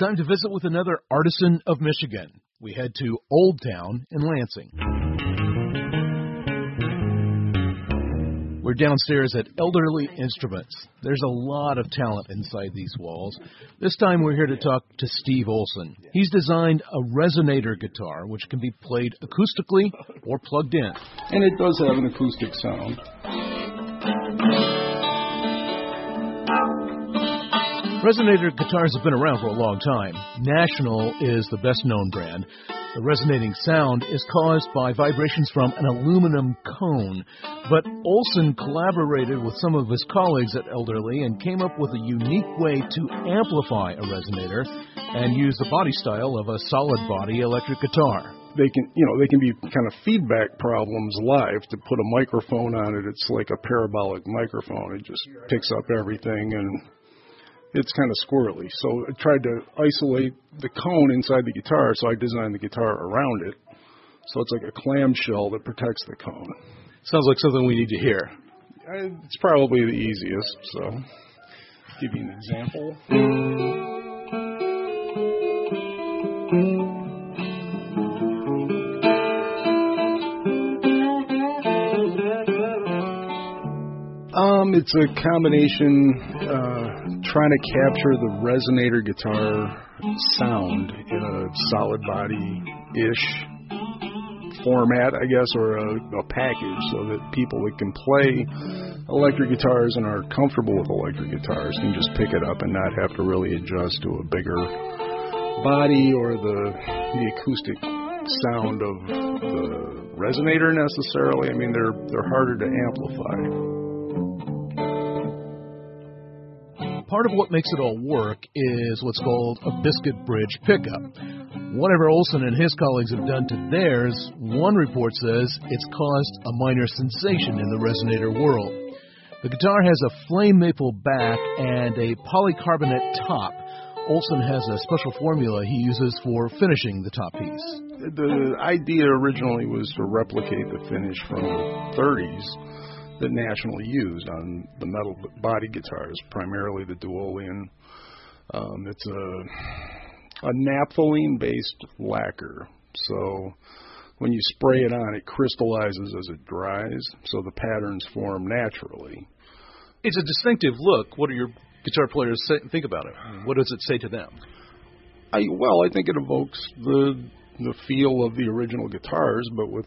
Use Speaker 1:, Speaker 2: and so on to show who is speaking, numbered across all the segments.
Speaker 1: time to visit with another artisan of Michigan. We head to Old Town in Lansing. We're downstairs at Elderly Instruments. There's a lot of talent inside these walls. This time we're here to talk to Steve Olson. He's designed a resonator guitar, which can be played acoustically or plugged in.
Speaker 2: And it does have an acoustic sound.
Speaker 1: Resonator guitars have been around for a long time. National is the best-known brand. The resonating sound is caused by vibrations from an aluminum cone. But Olson collaborated with some of his colleagues at Elderly and came up with a unique way to amplify a resonator and use the body style of a solid-body electric guitar.
Speaker 2: They can be kind of feedback problems live. To put a microphone on it, it's like a parabolic microphone. It just picks up everything, and it's kind of squirrely. So I tried to isolate the cone inside the guitar, so I designed the guitar around it. So it's like a clamshell that protects the cone.
Speaker 1: Sounds like something we need to hear.
Speaker 2: It's probably the easiest, so give you an example. It's a combination trying to capture the resonator guitar sound in a solid body-ish format, I guess, or a package, so that people that can play electric guitars and are comfortable with electric guitars can just pick it up and not have to really adjust to a bigger body or the acoustic sound of the resonator necessarily. I mean, they're harder to amplify.
Speaker 1: Part of what makes it all work is what's called a biscuit bridge pickup. Whatever Olson and his colleagues have done to theirs, one report says it's caused a minor sensation in the resonator world. The guitar has a flame maple back and a polycarbonate top. Olson has a special formula he uses for finishing the top piece.
Speaker 2: The idea originally was to replicate the finish from the 30s. That National used on the metal body guitars, primarily the Duolian. It's a naphthalene-based lacquer, so when you spray it on, it crystallizes as it dries, so the patterns form naturally.
Speaker 1: It's a distinctive look. What do your guitar players think about it? What does it say to them?
Speaker 2: I think it evokes the feel of the original guitars, but with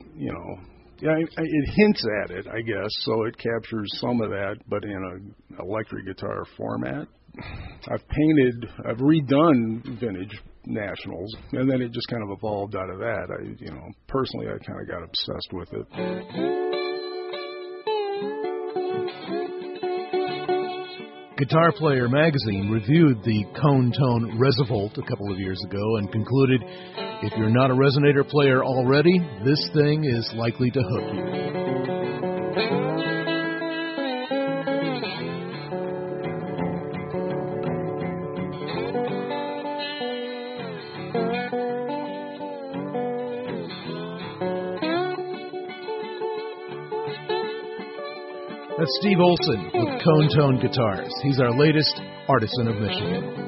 Speaker 2: it hints at it, I guess, so it captures some of that, but in an electric guitar format. I've redone vintage Nationals, and then it just kind of evolved out of that. Personally, I kind of got obsessed with it.
Speaker 1: Guitar Player magazine reviewed the Cone Tone Resovolt a couple of years ago and concluded, if you're not a resonator player already, this thing is likely to hook you. That's Steve Olson with Cone Tone Guitars. He's our latest artisan of Michigan.